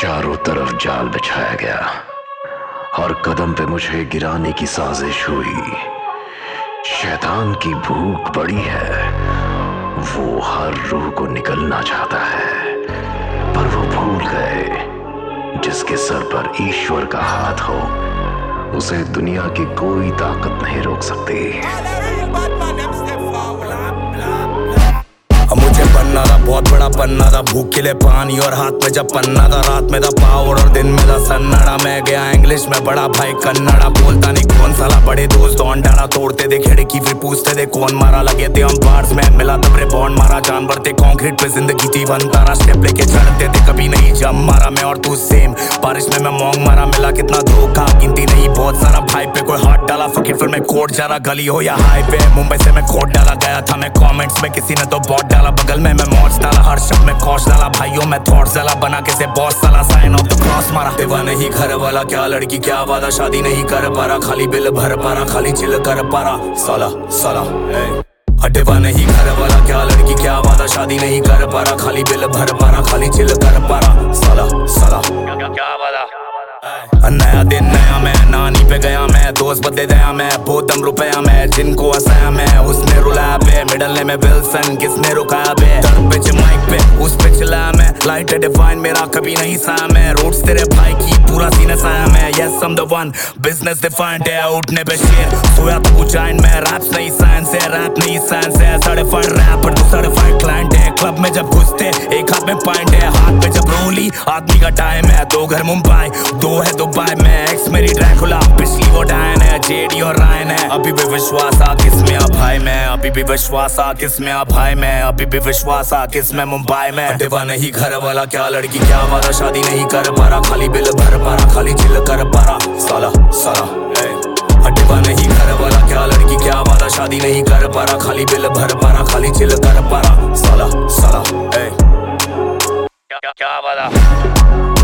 चारों तरफ जाल बिछाया गया और कदम पे मुझे गिराने की साजिश हुई। शैतान की भूख बड़ी है, वो हर रूह को निगलना चाहता है, पर वो भूल गए जिसके सर पर ईश्वर का हाथ हो उसे दुनिया की कोई ताकत नहीं रोक सकती। मुझे बनना था, बहुत बड़ा बनना था, भूख के लिए पानी और हाथ में जब पन्ना था। रात में था पावर और दिन में था सन्नाडा। मैं गया इंग्लिश में, बड़ा भाई कन्नड़ा। बोलता नहीं कौन साला, बड़े दोस्त डॉन डाला। तोड़ते थे खिड़की फिर पूछते थे कौन मारा। लगे थे हम बार्स में, मिला तब रे बॉन्ड मारा। जानवर थे कंक्रीट पे, जिंदगी थी बनतारा। स्टेप लेके चढ़ते थे, कभी नहीं जम मारा। मैं और तू सेम, बारिश में मैं मॉन्ग मारा। मिला कितना धोखा गिनती नहीं, बहुत सारा भाई पे कोई हाथ डाला। फकीर फिर मैं कोर्ट जा रहा, गली हो या हाईवे। मुंबई से मैं कोर्ट डाला गया था मैं कमेंट्स में, किसी ने तो बॉट डाला। बगल में मैं मौज डाला, हर शब्द में कौश डाला। भाइयों में थॉट्स डाला, बना के से बॉस साला। साइन ऑफ द क्रॉस मारा। दीवा नहीं घर वाला, क्या लड़की क्या वादा। शादी नहीं कर पा रहा, खाली बिल भर पा रहा, खाली चिल कर पा रहा। साला साला अड्डवा नहीं घर वाला, क्या लड़की क्या वादा। शादी नहीं कर पा रहा, खाली बिल भर पा रहा, खाली चिल कर पा रहा। साला साला क्या वादा। नया दिन नया मैं, नानी पे गया मैं। दोस्त बदले दया मैं, बहुत दम रुपया मैं। जिनको हंसाया मैं, उसने रुलाया बे। मिडल में विल्सन, किसने रुकाया बे। दर्द पे माइक पे, उस पे चिल्लाया मैं। लाइट डिफाइन मेरा कभी नहीं साया मैं। रोड्स तेरे भाई की पूरा सीने साया मैं। Yes I'm the one, business defined है उठने पे शेर। सोया तो उचाइन में, रैप्स नहीं साइंस है, रैप नहीं साइंस है। सर्टिफाइड रैपर तू सर्टिफाइड क्लाइंट है। क्लब में जब घुसते एक हाथ में पॉइंट है, हाथ पे जब रोली आदमी का टाइम है। 2 घर मुंबई, 2 है दुबई में। एक्स मेरी ड्रैकुला, पिछली वो डायन है। जेडी और रायन है। अभी भी विश्वास आ किसमें आ भाई मैं। अभी भी विश्वास आ किसमें आ भाई मैं। अभी भी विश्वास आ किसमें मुंबई में। दीवा नहीं घर वाला, क्या लड़की क्या वादा। शादी नहीं कर पा रहा, खाली बिल भर पा रहा, खाली चिल कर पा रहा। साला साला अड्डवा नहीं घर वाला, क्या लड़की क्या वादा। शादी नहीं कर पा रहा, खाली बिल भर पा रहा, खाली चिल कर पा रहा। साला साला क्या वादा।